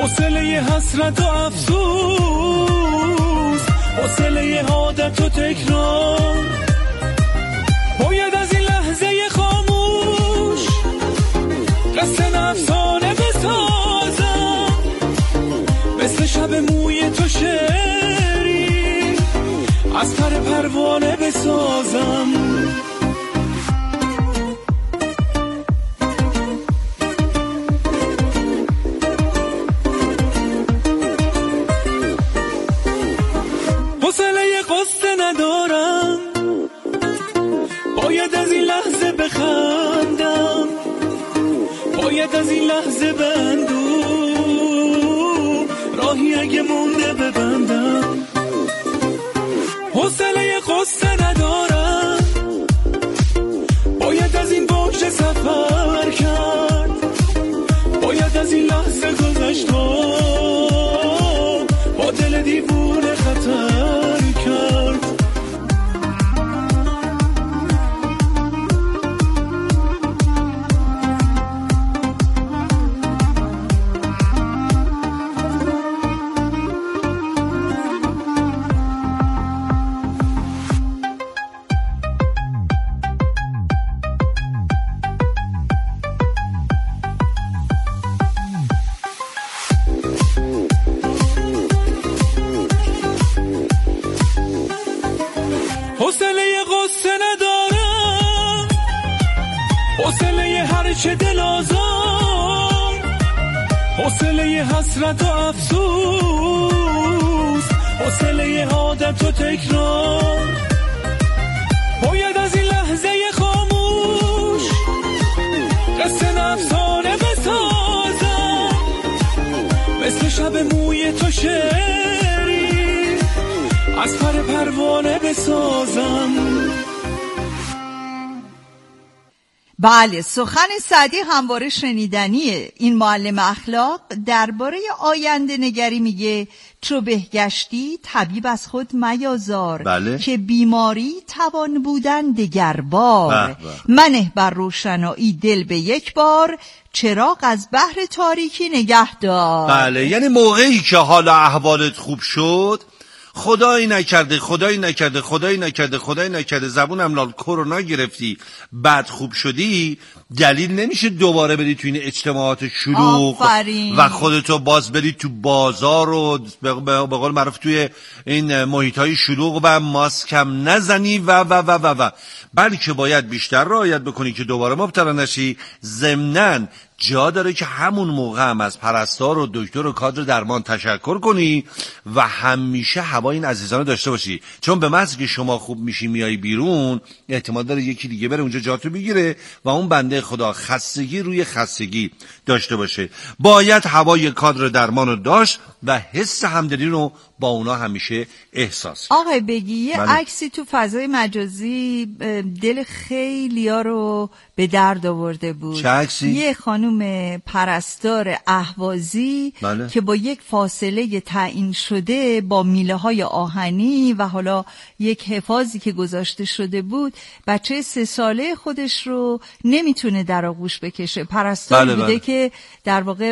حوصله حسرت و افسوس، حوصله عادت و تکرار، باید از این لحظه خاموش قصه افسانه بسازم، مثل شب موی تو شعری از پر پروانه بسازم. حوصله قصه ندارم، باید از این لحظه بخندم، باید از این لحظه بندم، راهی اگه مونده ببندم. حوصله قصه ندارم، باید از این بوج سفر کرد، باید از این لحظه گذشت با دل دیوونه خطر کرد. حوصله قصه ندارم، حوصله هرچه دل آزار، حوصله حسرت و افسوس، حوصله عادت و تکرار، باید از این لحظه خاموش قصه افسانه بسازم، مثل شب موی تو شعری از پر پروانه بسازم. بله، سخن سعدی همواره شنیدنیه. این معلم اخلاق درباره آینده نگری میگه چو بهگشتی طبیب از خود میازار، بله. که بیماری توان بودن دگر بار، منه بر روشنایی دل به یک بار، چراغ از بحر تاریکی نگه دار. بله، یعنی موقعی که حال احوالت خوب شد، خدایی نکرده خدایی نکرده خدایی نکرده خدایی نکرده زبونم لال کرونا گرفتی، بعد خوب شدی، دلیل نمیشه دوباره بری تو این اجتماعات شلوغ و خودتو باز بری تو بازار و به قول معروف توی این محیطهای شلوغ و ماسک هم نزنی و بلکه باید بیشتر رعایت بکنی که دوباره مبتلا نشی. ضمناً جا داره که همون موقع هم از پرستار و دکتر و کادر درمان تشکر کنی و همیشه هوای این عزیزان رو داشته باشی، چون به محض که شما خوب میشی میای بیرون، احتمال داره یکی دیگه بره اونجا جاتو بگیره و اون بنده خدا خستگی روی خستگی داشته باشه. باید هوای کادر درمان رو داشت و حس همدلی رو با اونا همیشه احساس. آقای بگی یه عکسی تو فضای مجازی دل خیلیا رو به درد آورده بود. چه عکسی؟ یه خانم پرستار اهوازی که با یک فاصله تعیین شده با میله های آهنی و حالا یک حفاظی که گذاشته شده بود، بچه 3 ساله خودش رو نمیتونه در آغوش بکشه. پرستار بوده که در واقع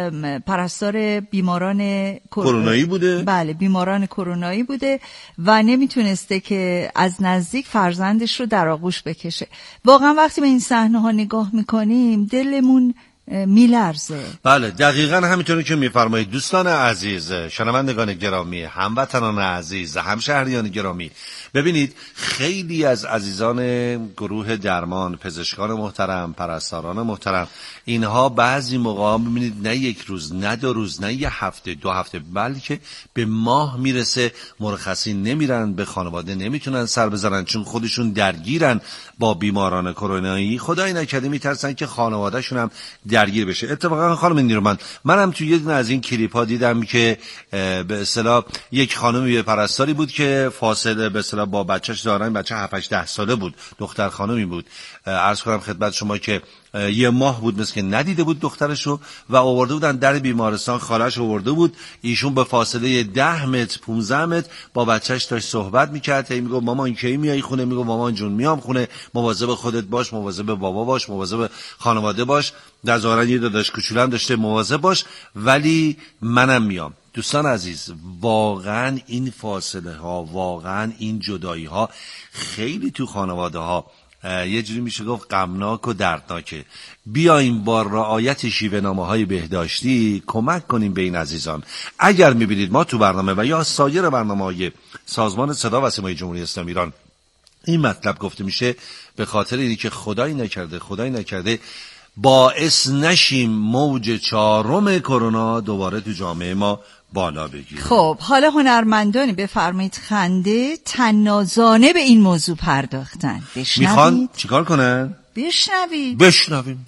پرستار بیماران کرونایی بوده. بله، بیماران کرونایی بوده و نمیتونسته که از نزدیک فرزندش رو در آغوش بکشه. واقعا وقتی به این صحنه ها نگاه میکنیم دلمون میلرزه. بله، دقیقاً همینطوری که میفرمایید. دوستان عزیز، شنوندگان گرامی، هموطنان عزیز، همشهریان گرامی، ببینید خیلی از عزیزان گروه درمان، پزشکان محترم، پرستاران محترم، اینها بعضی موقع ببینید نه 1 روز، نه 2 روز، نه 1 هفته، 2 هفته، بلکه به ماه میرسه مرخصی نمیرن، به خانواده نمیتونن سر بزنن چون خودشون درگیرن با بیماران کرونایی. خدای نکرده میترسن که خانوادهشون هم درگیر بشه. اتفاقا خانم نیرومند، منم تو یه دونه از این کلیپ‌ها دیدم که به اصطلاح یک خانمی پرستاری بود که فاصله به اصطلاح با بچه‌ش دارن، بچه 7-8 ساله بود، دختر خانمی بود. عرض کنم خدمت شما که 1 ماه بود مثل که ندیده بود دخترشو و آورده بودن در بیمارستان. خالش آورده بود، ایشون به فاصله 10 متر 15 متر با بچهش داشت صحبت میکرد. هی میگفت مامان کی میای خونه؟ میگفت مامان جون میام خونه، مواظب خودت باش، مواظب بابا باش، مواظب خانواده باش، در ظاهرا یه داداش کوچولم داشته، مواظب باش ولی منم میام. دوستان عزیز، واقعا این فاصله ها، واقعا این جدایی ها خیلی تو خانواده ها یه جوری میشه گفت غمناک و دردناکه. بیایم با رعایت شیوه‌نامه‌های بهداشتی کمک کنیم به این عزیزان. اگر میبینید ما تو برنامه و یا سایر برنامه‌های سازمان صدا و سیمای جمهوری اسلامی ایران این مطلب گفته میشه، به خاطر اینی که خدای نکرده باعث نشیم موج 4 کرونا دوباره تو جامعه ما بالا بگیره. خب حالا هنرمندانی بفرمایید خنده طنازانه به این موضوع پرداختن. میخوان چیکار کنن؟ بشنویم.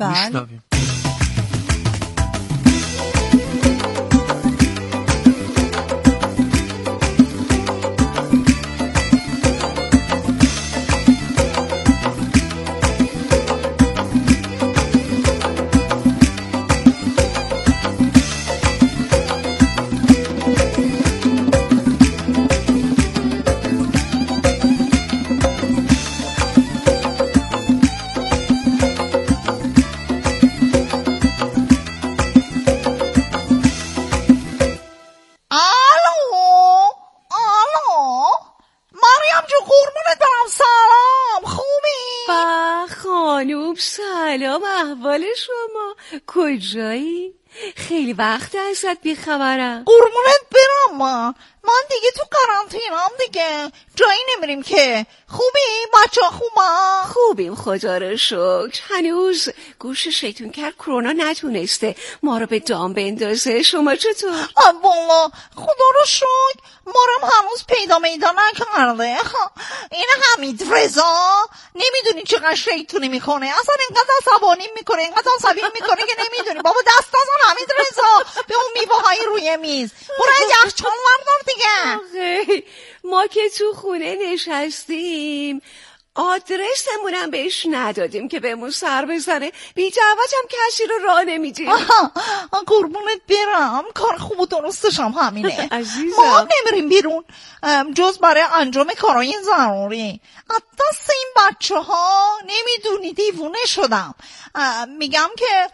سلام، احوال شما؟ کجایی؟ خیلی وقت ازت بیخبرم. قربونت برم من دیگه تو قرنطینه‌ام دیگه، جایی نمیریم که. خوبی؟ بچه خوبیم خدا رو شکر. هنوز گوش شیطون کرد کرونا نتونسته ما رو به دام بندازه. شما چطور؟ والله خدا رو شکر ما رو هنوز پیدا نکرده. این حمید رضا نمیدونی چقدر شیطونی میکنه، اصلا اینقدر عصبانی میکنه، اینقدر عصبی میکنه که نمیدونی. بابا دست نزن حمید رضا به اون میوه های روی میز. برو یخچال وردار دیگه. آخه ما که تو خونه نشستیم آدرسمونم بهش ندادیم که بهمون سر بزنه، بی دعوتم کسی رو راه نمیدیم. قربونت برم، کار خوب و درستش هم همینه. عزیزم ما نمیریم بیرون جز برای انجام کارهای ضروری. دست این بچه ها نمیدونی دیوونه شدم. میگم که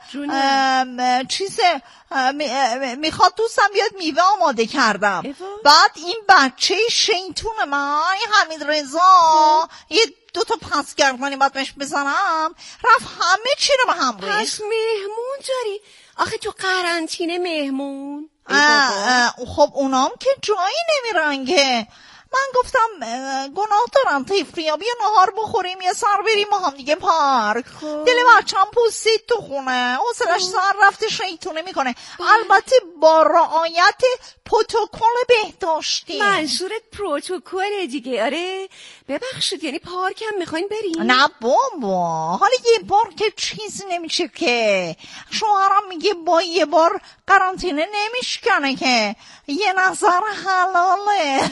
میخواد دوستم بیاد میوه آماده کردم. بعد این بچه شیطون من حمید رضا یه 2 تا پس گردنی باید بهش بزنم، رفت همه چی رو به هم ریخت. پس مهمون داری؟ آخه تو قرنطینه مهمون؟ خب اونام که جایی نمیرن که. من گفتم گناه دارم طفلیا، بیا نهار بخوریم یه سر بریم با هم دیگه پارک. دل بچه‌م پوسید تو خونه، حوصله‌اش سر رفته شیطونه میکنه. البته با رعایت پروتکل بهداشتی. منظورت پروتکل دیگه؟ آره ببخشید، یعنی پارک هم میخواین بریم؟ نه بابا، حالا یه بار که چیزی نمیشه که. شوهرم میگه با یه بار قرنطینه نمیشکنه که، یه نظر حلاله.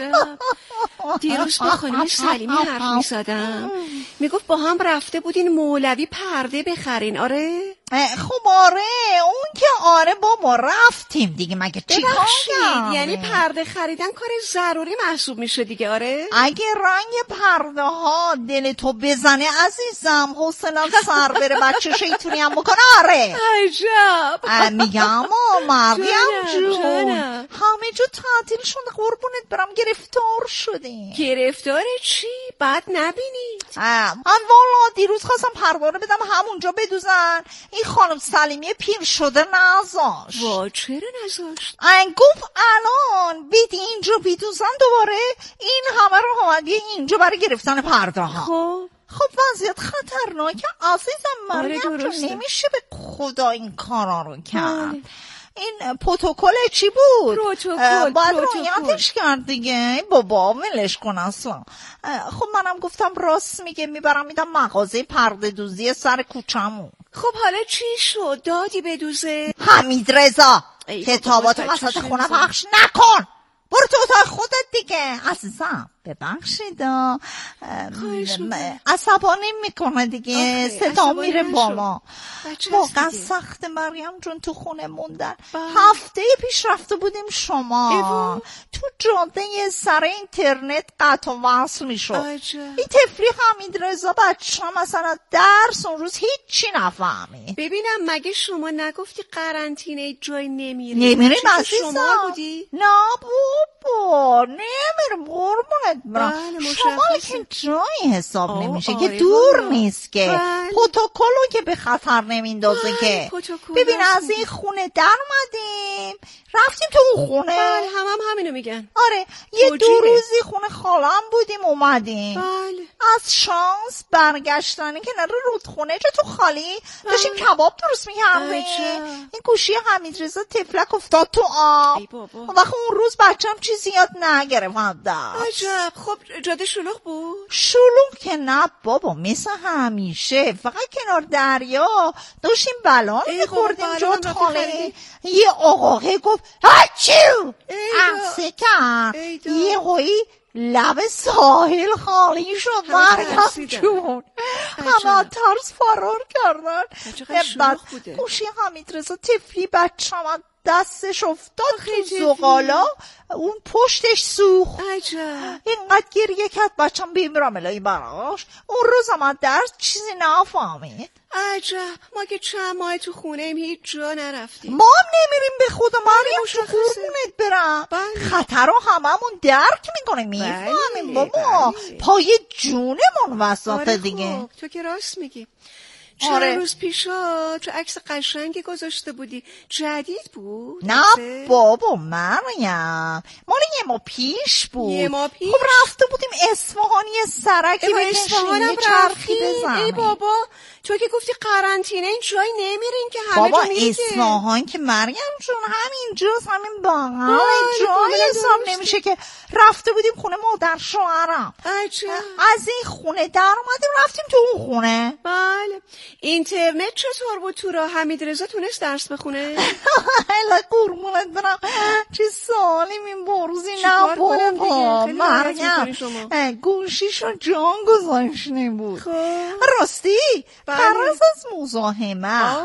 دیروز با خانم سلیمی حرف میزدم، میگفت با هم رفته بودین مولوی پرده بخرین. آره خب آره، اون که آره بابا رفتیم دیگه، مگه چیکار کنیم؟ یعنی پرده خریدن کار ضروری محسوب میشه دیگه. آره اگه رنگ پرده ها دل تو بزنه عزیزم، حوصله‌ام سر بره بچه شیطونی هم بکنه. آره عجب. میگم مریم جون همه جو تعطیل شده، قربونت برم گرفتار شده. گرفتار چی؟ بد نبینید؟ والا دیروز خواستم پرده رو بدم همونجا بدوزن، این خانم سلیمی پیر شده نذاشت. وا چرا نذاشت؟ گفت الان بیدی اینجا بدوزن دوباره این همه رو اومدی اینجا برای گرفتن پرده ها. خب وضعیت خطرناکه عزیزم مریم جون، نمیشه به خدا این کارا رو کرد. این پروتکل چی بود؟ باید رعایتش کرد دیگه. بابا ولش کن اصلا. خب منم گفتم راست میگه، میبرم میدم مغازه پرده دوزی سر کوچمون. خب حالا چی شد؟ دادی بدوزه؟ حمید رضا کتاباتو وسط خونه پخش نکن، برو تو اتاق خودت دیگه عزیزم. ببخشید عصبانی میکنه دیگه، صدا میره با ما. واقعا سخت مریم جون تو خونه موندن. هفته پیش رفته بودیم شما تو جاده سر اینترنت قطع و وصل میشد. این طفلی حمید رضا بچه مثلا درس اون روز هیچی نفهمید. ببینم مگه شما نگفتی قرنطینه جای نمیریم عزیزم؟ شما بودی؟ نه بابا نمیرم قربونت برم. شما که جایی حساب نمیشه که دور نیست که پروتکلو که به خطر نمیندازه که. ببین از این خونه در اومدیم رفتیم تو اون خونه. هم همینو میگن. آره یه 2 روزی خونه خالم بودیم اومدیم. از شانس برگشتن کنار رودخونه چه تو خالی داشتیم کباب درست می‌کردیم. این گوشی حمید رضا تفلک افتاد تو آب. وقت اون روز بچه‌م چیزی یاد نگرفت. عجب. خب جاده شلوغ بود؟ شلوغ که نه بابا، مثل همیشه فقط کنار دریا داشتیم بلان می‌خوردیم. جات خاله یه آقاقه گفت هچو عکسه کرد. یه هایی لب ساحل خالی شد مریم جون. همه ترس فرار کردن. بعد گوشی حمید رضا طفلی بچه هم دستش افتاد تو زغالا، اون پشتش سوخت. اینقدر گریه کرد بچم بیمرم الهی براش. اون روز هم درس چیزی نفهمید. عجب. ما که چند ماه تو خونه ایم هیچ جا نرفتیم. ما هم نمیریم به خدا مریم تو قربونت برم. خطر رو هممون درک میکنه میفهمیم بابا. پای جونمون وسط دیگه. تو که راست میگی. چند روز پیشا تو عکس قشنگی گذاشته بودی جدید بود؟ نه بابا مریم مال یه ماه پیش بود. یه ماه پیش؟ خب رفته بودیم اصفهان یه سرکی بکشیم یه چرخی بزنیم. ای بابا تو که گفتی قرنطینه این جای نمیرین که همه جا میرید. بابا اصفهان که مریم جون همینجاست، همین باقل جایی حساب نمیشه که. رفته بودیم خونه مادر شوهرم. از این خونه در اومدیم رفتیم تو اون خونه. بله. اینترنت چطور بود تو راه؟ حمید رضا تونست درس بخونه؟ الا قربونت برم چه سوالی می‌پرسی. نه بابا مریم گوشیشو جان گذاشته بود. راستی پرس از مزاحمه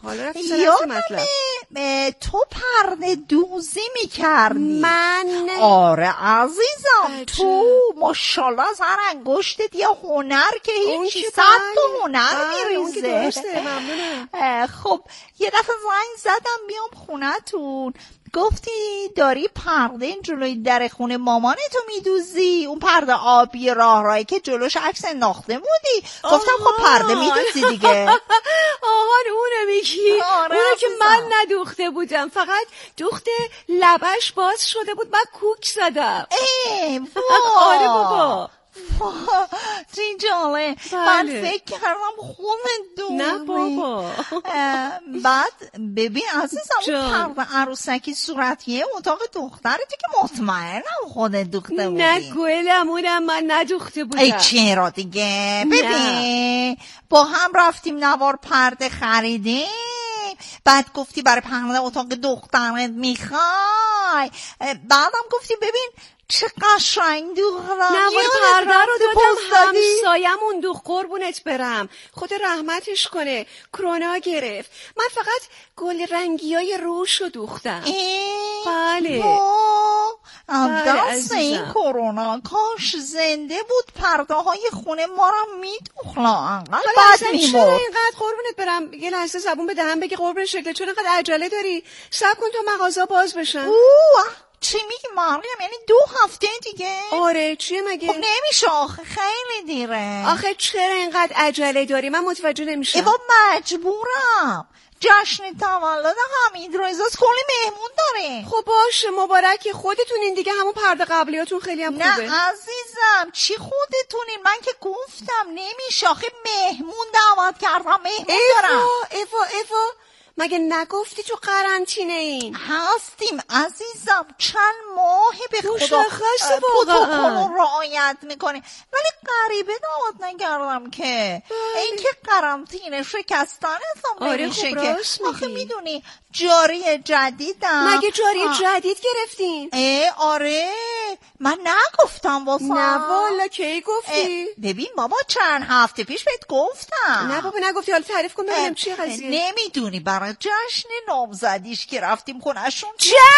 یادمه تو پرده دوزی میکردی. من؟ آره عزیزم تو ماشاءالله از هر انگشتت یه هنر که هیچی 100 تا هنر میریزه. خب یه دفعه زنگ زدم بیام خونتون گفتی داری پرده جلوی در خونه مامانتو میدوزی، اون پرده آبی راهی که جلوش عکس انداخته بودی. گفتم خب پرده میدوزی دیگه. آهان اونو میگی؟ اونو که من ندوخته بودم، فقط دوخته لبش باز شده بود من کوک زدم. آره بابا چی جاله. من فکر کردم خونه دوزی. نه بابا. بعد ببین عزیزم اون پرده عروسکی صورتیه اتاق دخترتی که مطمئنم خودت دوخته بودی. نه گلم اونم من ندوخته بودم. ای چرا دیگه. ببین با هم رفتیم نوار پرده خریدیم، بعد گفتی برای پرده اتاق دخترت میخوای، بعدم گفتی ببین چه قشنگ دوختم. نوار پرده رو دادم همسایمون دوخت قربونت برم خود رحمتش کنه. کرونا گرفت من فقط گل رنگیای روش رو دوختم. بله دست این کرونا کاش زنده بود پرده های خونه ما رو میدوخلا. بعد چرا اینقدر قربونت برم یه لحظه زبون به دهن بگی قربون شکل چون اینقدر عجله داری؟ صبر کن تا مغازه باز بشن. چی میگی مریم؟ یعنی 2 هفته دیگه؟ آره چیه مگه؟ خب نمیشه آخه خیلی دیره. آخه چرا اینقدر عجله داری؟ من متوجه نمیشم. ایوا مجبورم جشن تولد حمید رضاست کلی مهمون داره. خب باشه مبارک خودتونین دیگه همون پرده قبلیاتون خیلی هم خوبه. نه عزیزم چی خودتونین؟ من که گفتم نمیشه آخه مهمون دعوت کردم مهمون دارم. ایوا مگه نگفتی تو قرنطینه این؟ هستیم عزیزم چند ماه به خدا پروتکل رعایت میکنه ولی غریبه دعوت نکردم که. این که قرنطینه شکستن حساب نمیشه که. آخه میدونی جاری جدیدم. مگه جاری جدید گرفتین؟ آره من نگفتم واسه. نه والا کی گفتی؟ ببین بابا چند هفته پیش بهت گفتم. نه بابا نگفتی. حالا تعریف کن ببینم چی قضیه. نمیدونی برای جشن نامزدیش که رفتیم خونه‌شون.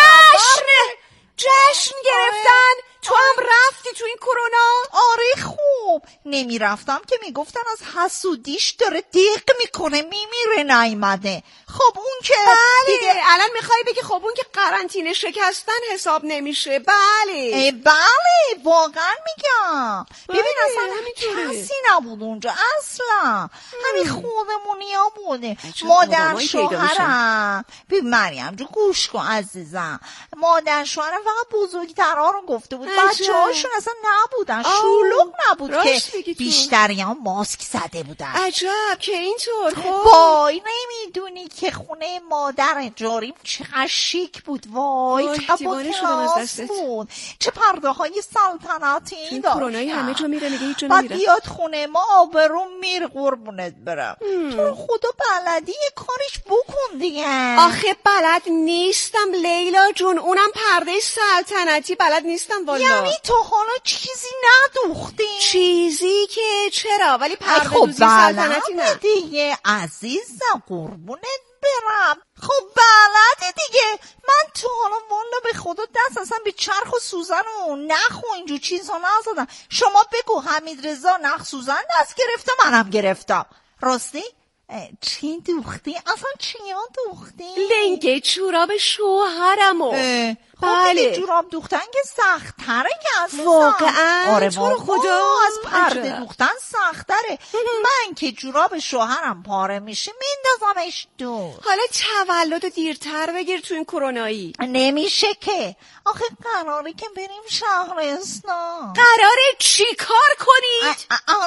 جشن گرفتن؟ تو هم رفتی تو این کرونا؟ آره خوب نمیرفتم که میگفتن از حسودیش داره دیق میکنه میمیره نیامده. خب اون که بله دیگه الان میخوای بگی خب اون که قرنطینه شکستن حساب نمیشه. بله واقعا میگم. ببین اصلا کسی نبود اونجا اصلا. همین خودمونیا بوده. مادر شوهرم ببین مریم جو گوش کن عزیزم. مادر شوهرم فقط بزرگترها رو گفته بود. بچه هاشون اصلا نبودن. شلوغ نبود که بیشتری هم ماسک زده بودن. عجب که اینطور. خب وای نمیدونی که خونه مادر جاریم چقدر شیک بود. وای دیوانه شدم از دستت. بود. چه پرده های سلطنتی داشت. کرونایی همه جا میره میگه هیچ جا نمیره. بعد بیاد خونه ما آبروم میره قربونت برم. تو خدا بلدی یه کارش بکن دیگه. آخه بلد نیستم لیلا جون. اونم پرده سلطنتی بلد نیستم والا. یعنی تو حالا چیزی ندوختی؟ چیزی که چرا ولی پرده دوزی سلطنتی نه دیگه عزیزم قربونت برم. خب بلده دیگه. من تو حالا والا به خدا دست اصلا به چرخ و سوزن و نخ و اینجور چیزا نزدم. شما بگو حمید رضا نخ سوزن دست گرفته منم گرفتم. راستی چی دوختی؟ اصلا چیا دوختی؟ لنگه جوراب شوهرمو. بله جوراب دوختن که سخت تره که اصلا. واقعا آره تو رو خدا از پرده دوختن سخت تره. من که جوراب شوهرم پاره میشه میندازمش دور. حالا تولدو دیرتر بگیر تو این کرونایی. نمیشه که. آخه قراره که بریم شهرستان. قراره چی کار کنید؟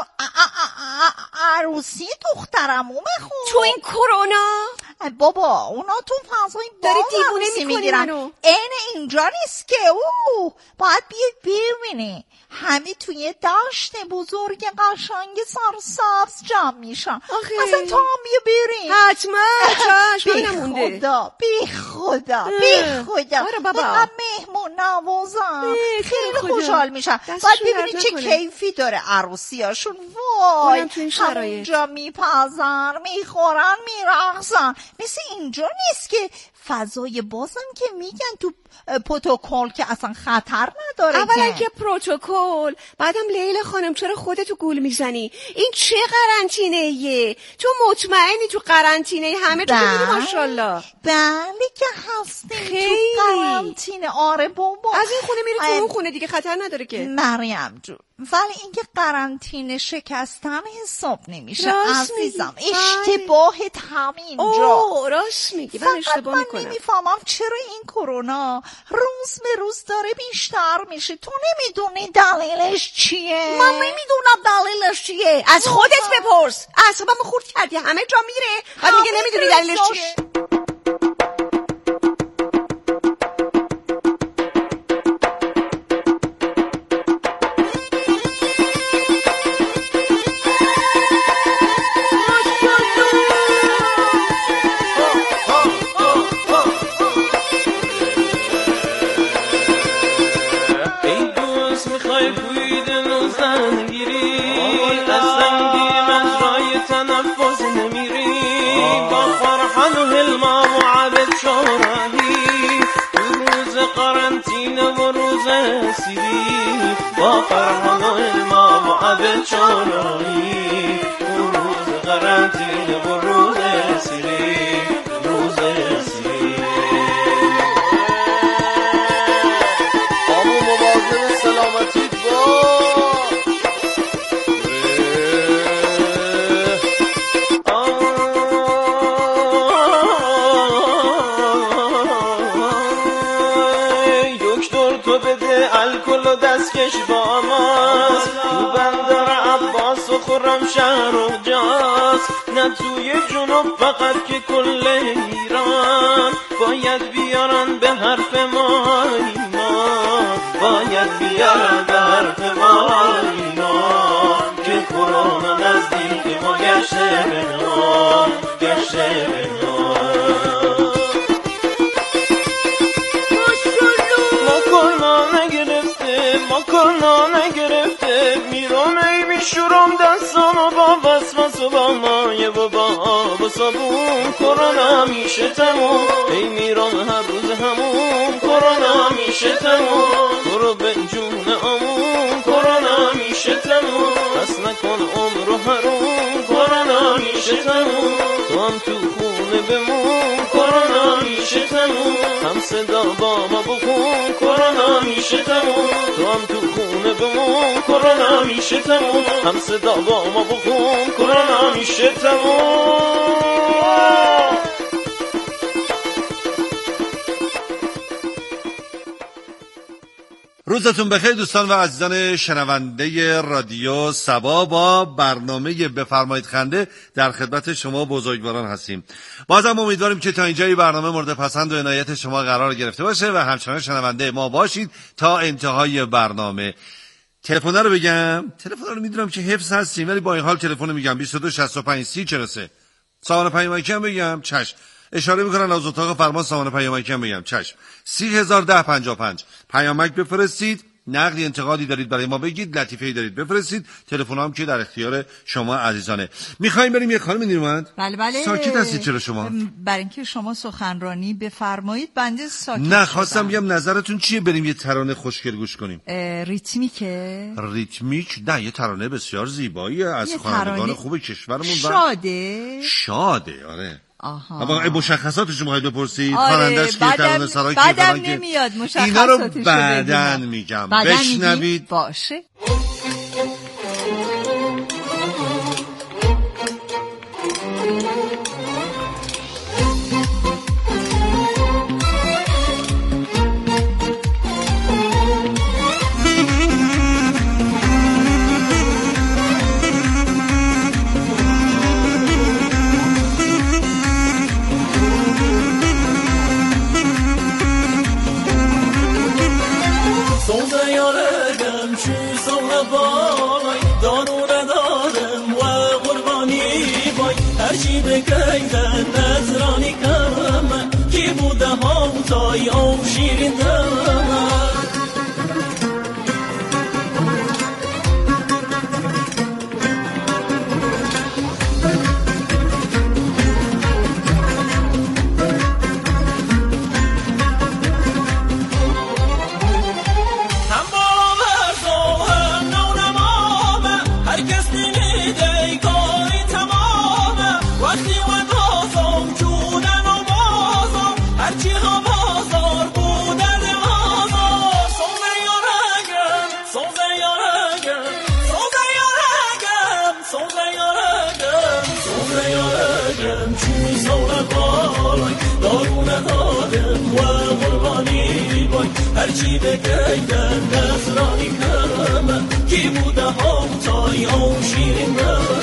عروسی دخترمو بخون. تو این کرونا؟ بابا اونا تو فضای داری دیوونه میکنی. این اینجا نیست که باید بیاد ببینی. همه توی دشت بزرگ قشنگ سرسبز جمع میشن. اصلا تا هم بیا بریم. حتما بی خدا آره بابا مهمون نوازن. خیلی خوشحال میشن. باید ببینی چه کیفی داره عروسیاشون. وای همونجا میپزن میخورن میرقصن. مثل اینجا نیست که فضای بازم که میگن تو پروتکل که اصلا خطر نداره. اولا که پروتکل، بعدم لیلا خانم چرا خودتو گول میزنی؟ این چه قرنطینه‌ایه؟ تو مطمئنی تو قرنطینه همه تو میگی ماشاءالله؟ بله که هستیم تو قرنطینه. آره بابا از این خونه میری تو اون خونه دیگه خطر نداره که. مریم جون ولی اینکه قرنطینه شکستن حساب نمیشه عزیزم. اشتباهت همینجا. راست میگی من اشتباه میکنم. من نمیفهمم چرا این کرونا روز به روز داره بیشتر میشه. تو نمیدونی دلیلش چیه؟ من نمیدونم دلیلش چیه. از خودت بپرس. اعصابم خورد کردی. همه جا میره بعد میگه نمیدونی دلیلش چیه. با فرحان و امام و عبد چانایی روز قرنطینه و روز سیری روز سیری آمو مواظب سلامتیت دکتر تو بده الکل و دستکش با ماست تو بندر عباس و خرم شهر و جاس نه توی جنوب فقط که کل ایران باید بیارن به حرف ما ایمان باید بیارن به حرف ما ایمان که کرونا نزدیک ما گشته بنام گشته بنام کرونا نگرفته، میرم ای میشورم دستامو با وسواس و با مایه و با آب و صابون. کرونا میشه تموم، ای میرم هر روز همون. کرونا میشه تموم، برو به جون آمون. کرونا میشه تموم، بس نکن عمر و حروم. کرونا میشه تموم، تو هم تو خونه بمون. کرونا میشه تموم، هم صدا با ما بخون. کرونا میشه تموم، تو هم تو خونه بمون. کرونا میشه تموم، هم صدا با ما بخون. کرونا میشه تموم. روزتون بخیر دوستان و عزیزان شنونده رادیو سبا. با برنامه بفرمایید خنده در خدمت شما بزرگواران هستیم. بازم امیدواریم که تا اینجای برنامه مورد پسند و عنایت شما قرار گرفته باشه و همچنان شنونده ما باشید تا انتهای برنامه. تلفن رو بگم، تلفن رو میدونم که حفظ هستیم ولی با این حال تلفن رو میگم 22 65 30 43. سامان پیامکی هم بگم چشم. اشاره میکنن از اتاق فرمان سامان پیامکی هم بگم چشم. 3001055 پیامک بفرستید. نقدی انتقادی دارید برای ما بگید، لطیفه‌ای دارید بفرستید. تلفن هم که در اختیار شما عزیزانه. میخوایم بریم یه خانم نیرومند. بله. ساکت هستید چرا شما؟ برای اینکه شما سخنرانی بفرمایید بنده ساکت. نه خواستم بگم نظرتون چیه بریم یه ترانه خوشگل گوش کنیم. ریتمیکه؟ ریتمیک نه، یه ترانه بسیار زیبایی از خوانندگان خوب کشورمون. شاده آره. اما مشخصاتش رو میخواید بپرسید؟ خواننده‌اش که ترانه سرایی که بعدم نمیاد مشخصاتش. اینا رو بعدن میگم، بشنوید. باشه. بگیدن نظرانی کمم کی بوده ها تای او شیرین دمم هرچی بگیدن نظرانی کمم کی بوده ها تای او شیرین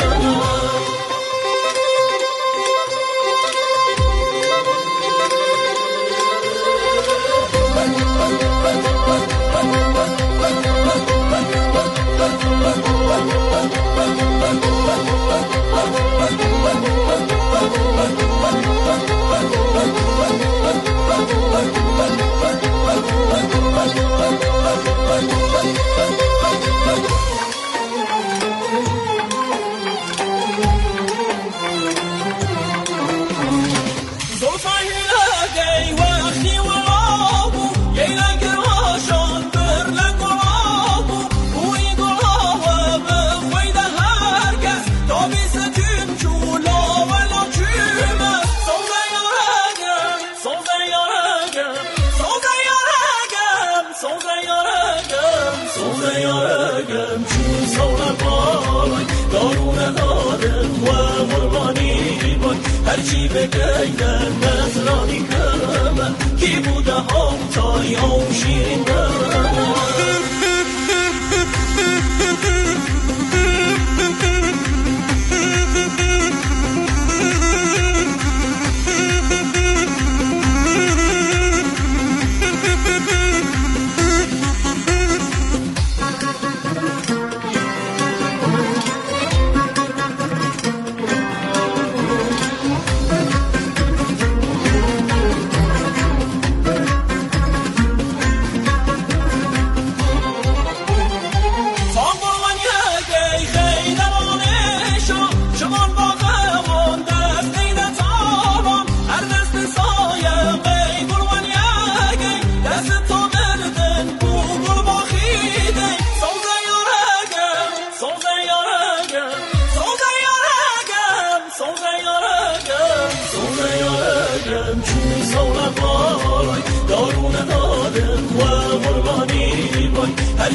هرچی بگیدن نظرانی کمم کی بوده ها تای او شیرین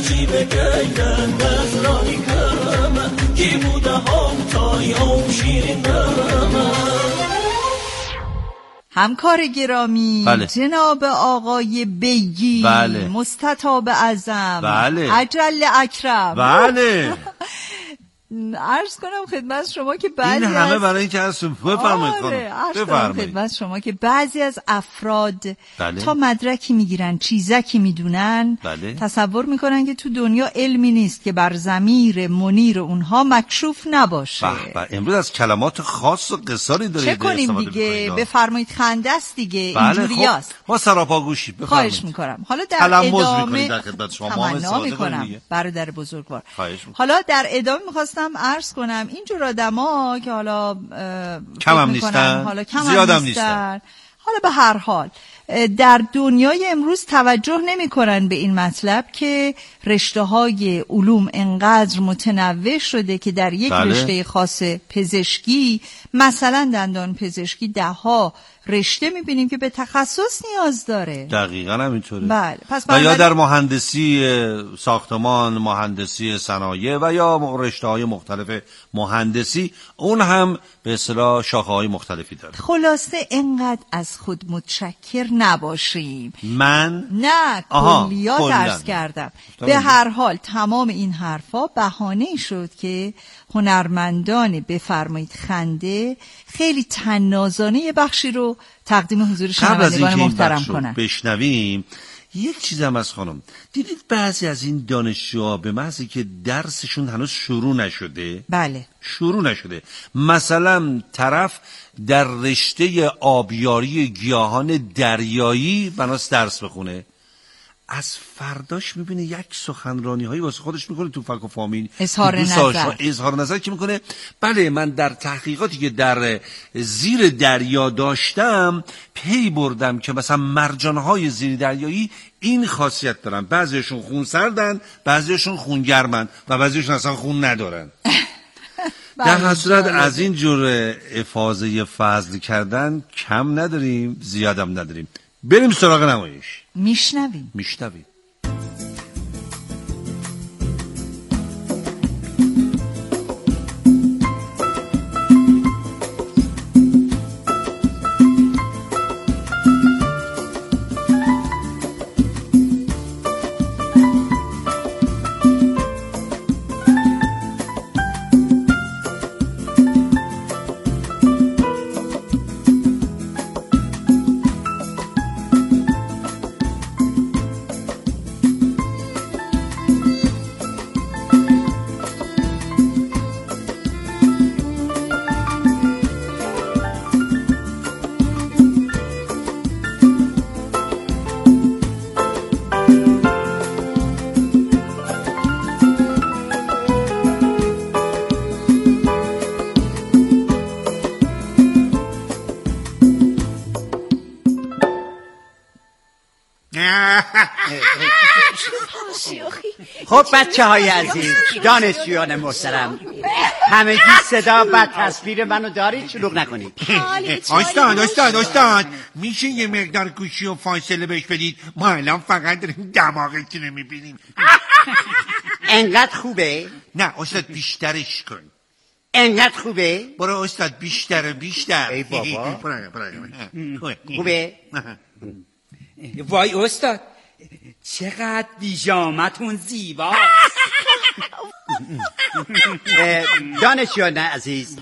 عجیب گیدن نظرانی کرمه کی بوده هم تای او شیرین نرمه. همکار گرامی بله. جناب آقای بیگی، بله. مستطاب اعظم، بله. اجل اکرم، بله. عرض کنم خدمت شما که بعضی این همه برای اینکه از بفرمایید خدمت شما که بعضی از افراد بله. تا مدرکی میگیرن، چیزکی میدونن، بله. تصور میکنن که تو دنیا علمی نیست که بر ضمیر منیر اونها مکشوف نباشه. امروز از کلمات خاص و قصاری دارید چه کنیم دیگه؟ بفرمایید خنده است دیگه. بله. اینجوریاست. خب ما سراپاگوشی بفرمایید. خواهش میکنم. حالا در ادامه در خدمت شما تمنا میکنم برادر بزرگوار. حالا در ادامه میخواستم عرض کنم اینجور آدما که حالا کم هم نیستن، زیاد هم نیستن، حالا به هر حال در دنیای امروز توجه نمی کنن به این مطلب که رشته های علوم انقدر متنوع شده که در یک بله. رشته خاص پزشکی، مثلا دندان پزشکی، 10 رشته میبینیم که به تخصص نیاز داره. دقیقاً همینطوره. بله. پس و یا در مهندسی ساختمان، مهندسی صنایع و یا رشته‌های مختلف مهندسی، اون هم به اصطلاح شاخه‌های مختلفی داره. خلاصه اینقدر از خود متشکر نباشیم. نه کلیات عرض کردم. به هر حال تمام این حرفا بهانه‌ای شد که هنرمندان بفرمایید خنده خیلی طنازانه بخشی رو تقدیم حضور شنوندگان محترم کنن. بشنویم. یک چیزم از خانم، دیدید بعضی از این دانشجوها به محضی که درسشون هنوز شروع نشده، بله، شروع نشده، مثلا طرف در رشته آبیاری گیاهان دریایی بناست درس بخونه، از فرداش میبینه یک سخنرانی هایی واسه خودش میکنه تو فک و فامیل، اظهار نظر که میکنه بله من در تحقیقاتی که در زیر دریا داشتم پی بردم که مثلا مرجانهای زیر دریایی این خاصیت دارن، بعضیشون خون سردن، بعضیشون خون گرمن و بعضیشون اصلا خون ندارن. در هر صورت از این جور افاضه فضل کردن کم نداریم، زیادم نداریم. بریم سراغ نمایش. میشنویم. خب بچه های عزیز، دانشجویان محترم، همگی صدا و تصویر منو دارید، شلوغ نکنید. استاد میشه یه مقدار گوشی و فاصله بهش بدید؟ ما الان فقط داریم دماغتون رو میبینیم. انقدر خوبه؟ نه استاد بیشترش کن. انقدر خوبه؟ برو استاد بیشتر. ای بابا. خوبه؟ وای استاد چقدر بیجامتون زیبا. دانشجویان عزیز،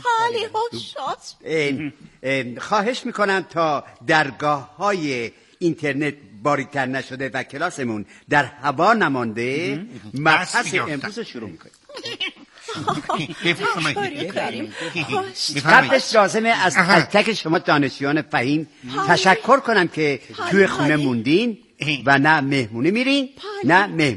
شاد خواهش میکنم تا درگاه های اینترنت باریک‌تر نشده و کلاسمون در هوا نمانده، مبحث امروز شروع میکنیم. قبلش لازمه از تک شما دانشجویان فهیم تشکر کنم که توی خونه موندین و نه مهمونی میرین نه مهمونی